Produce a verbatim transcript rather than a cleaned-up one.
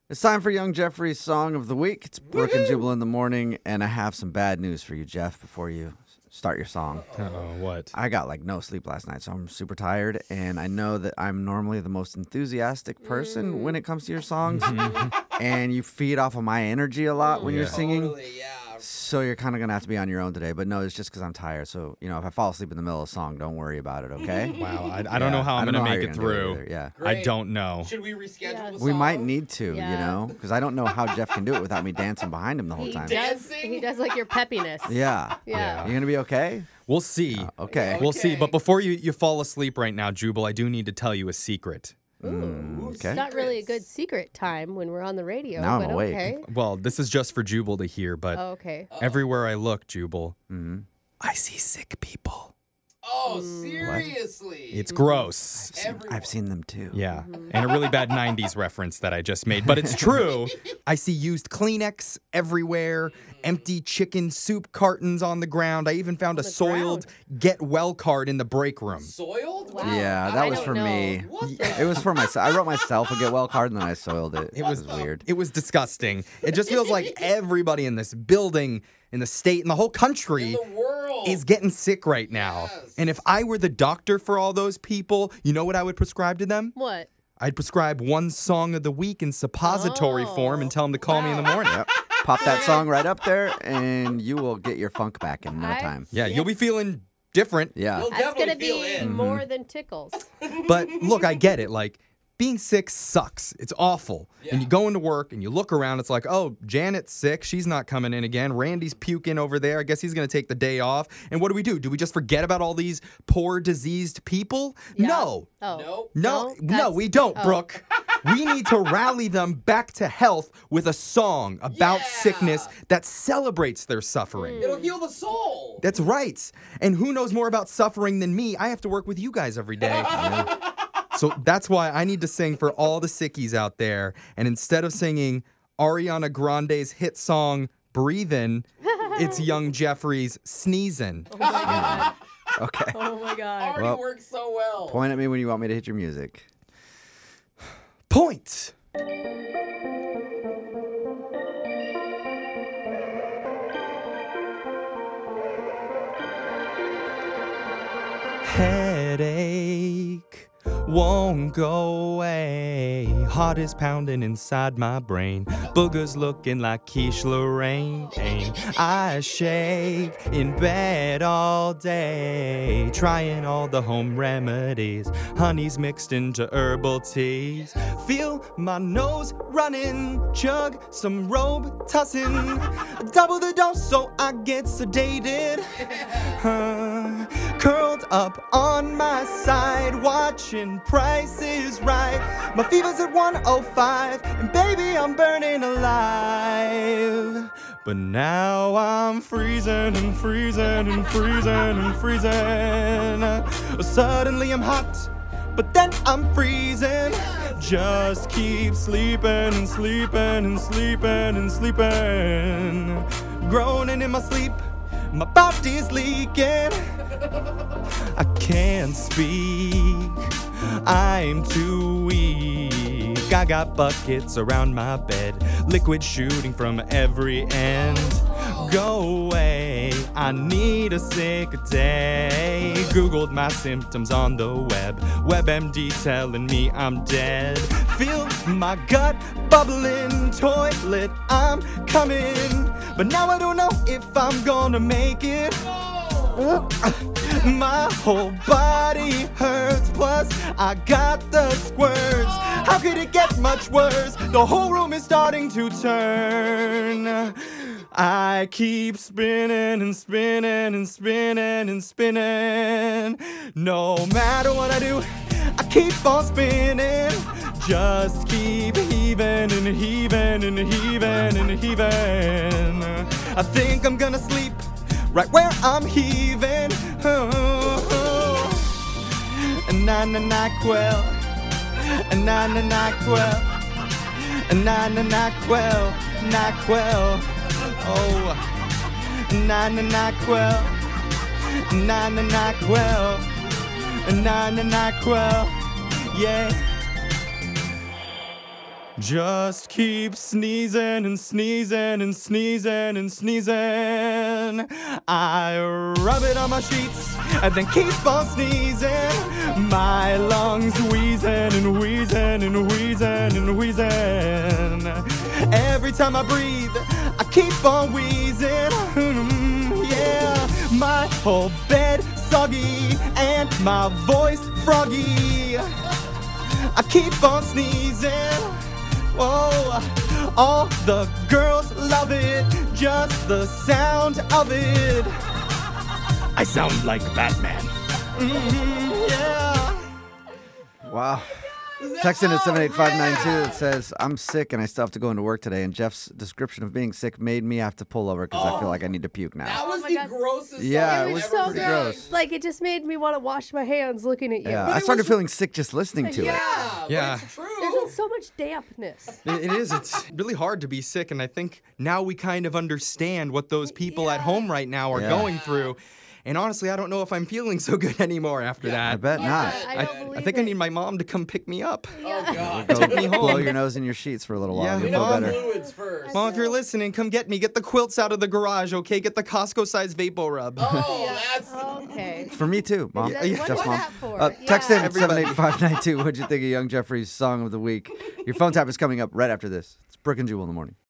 It's time for Young Jeffrey's Song of the Week. It's Brooke and Jubal in the morning, and I have some bad news for you, Jeff, before you start your song. Uh-oh, what? I got like no sleep last night, so I'm super tired, and I know that I'm normally the most enthusiastic person mm. when it comes to your songs, and you feed off of my energy a lot when yeah. you're singing. Totally, yeah. So you're kind of going to have to be on your own today. But no, it's just because I'm tired. So, you know, if I fall asleep in the middle of a song, don't worry about it, okay? Wow, I, I don't yeah, know how I'm going to make it through. It yeah. Great. I don't know. Should we reschedule Yes. the song? We might need to, Yeah. you know, because I don't know how Jeff can do it without me dancing behind him the whole He time. does. Dancing? He does like your peppiness. Yeah. Yeah. You going to be okay? We'll see. Uh, okay. We'll see. Okay. But before you, you fall asleep right now, Jubal, I do need to tell you a secret. Mm, okay. It's not really a good secret time when we're on the radio. Now I'm but awake. Okay. Well, this is just for Jubal to hear, but Oh, okay. everywhere I look, Jubal, Mhm. I see sick people. Oh, seriously? It's gross. Everyone. I've seen them too. Yeah, and a really bad nineties reference that I just made, but it's true. I see used Kleenex everywhere, empty chicken soup cartons on the ground. I even found a the soiled Get Well card in the break room. Soiled? Wow. Yeah, that I was don't for know. me. What the? It was for myself. I wrote myself a get well card and then I soiled it. It was, weird. It was disgusting. It just feels like everybody in this building, in the state, in the whole country In the world. is getting sick right now. Yes. And if I were the doctor for all those people, you know what I would prescribe to them? What? I'd prescribe one song of the week in suppository Oh, form and tell them to call me in the morning. Yep. Pop that song right up there and you will get your funk back in no I- time. Yeah, you'll be feeling different. Yeah. You'll That's definitely gonna feel be in. more than tickles. But look, I get it. Like, being sick sucks. It's awful. Yeah. And you go into work and you look around, it's like, oh, Janet's sick. She's not coming in again. Randy's puking over there. I guess he's going to take the day off. And what do we do? Do we just forget about all these poor, diseased people? Yeah. No. Oh. Nope. No, no, That's- we don't, oh. Brooke. We need to rally them back to health with a song about Yeah. sickness that celebrates their suffering. It'll heal the soul. That's right. And who knows more about suffering than me? I have to work with you guys every day. So that's why I need to sing for all the sickies out there. And instead of singing Ariana Grande's hit song, Breathin', it's Young Jeffrey's Sneezin'. Oh my god. Okay. Oh my god. Already Well, works so well. Point at me when you want me to hit your music. Point! Headache won't go away. Heart is pounding inside my brain. Boogers looking like Quiche Lorraine. I shake in bed all day, trying all the home remedies. Honey's mixed into herbal teas. Feel my nose running, chug some Robitussin. Double the dose so I get sedated. Uh, curled up on my side, watching Price is Right. My fever's at one oh five, and baby, I'm burning alive. But now I'm freezing and freezing and freezing and freezing. Suddenly I'm hot, but then I'm freezing. Just keep sleeping and sleeping and sleeping and sleeping. Groaning in my sleep, my body's leaking. I can't speak, I'm too weak. I got buckets around my bed, liquid shooting from every end. Go away, I need a sick day. Googled my symptoms on the web, WebMD telling me I'm dead. Feel my gut bubbling, toilet, I'm coming. But now I don't know if I'm gonna make it. My whole body hurts, plus I got the squirts. How could it get much worse? The whole room is starting to turn. I keep spinning and spinning and spinning and spinning. No matter what I do, I keep on spinning. Just keep heaving and heaving and heaving and heaving. I think I'm gonna sleep right where I'm heaving. Oh, oh. Na na na quell, na na na quell, na na na quell, na quell. Oh, na na na quell, na na na quell, na na na quell. Yeah. Just keep sneezing and sneezing and sneezing and sneezing. I rub it on my sheets and then keep on sneezing. My lungs wheezing and wheezing and wheezing and wheezing. Every time I breathe, I keep on wheezing. Yeah, my whole bed soggy and my voice froggy. I keep on sneezing. Whoa, all the girls love it, just the sound of it. I sound like Batman. Mm, yeah. Wow. Text in at seven eight five nine two. It says, I'm sick and I still have to go into work today. And Jeff's description of being sick made me have to pull over because I feel like I need to puke now. That was my the God. grossest Yeah, song it I've was ever so heard. pretty gross. Like, it just made me want to wash my hands looking at you. Yeah, But I it started was- feeling sick just listening to Yeah, it. Yeah. but it's true. There's just so much dampness. It it is. It's really hard to be sick, and I think now we kind of understand what those people at home right now are Yeah. going through. And honestly, I don't know if I'm feeling so good anymore after I that. bet Yeah, not. I I, don't I believe think I it. need my mom to come pick me up. Oh, God. Go Take me home. blow your nose in your sheets for a little while. Yeah, You'll We feel know better. fluids first. Mom, if you're listening, come get me. Get the quilts out of the garage, okay? Get the Costco-sized Vapo Rub. Oh, that's... Okay. For me too, Mom. That- Yeah. What's Just Mom. that for? Uh, text in Yeah. at seven eight five nine two. What'd you think of Young Jeffrey's Song of the Week? Your phone tap is coming up right after this. It's Brooke and Jewel in the morning.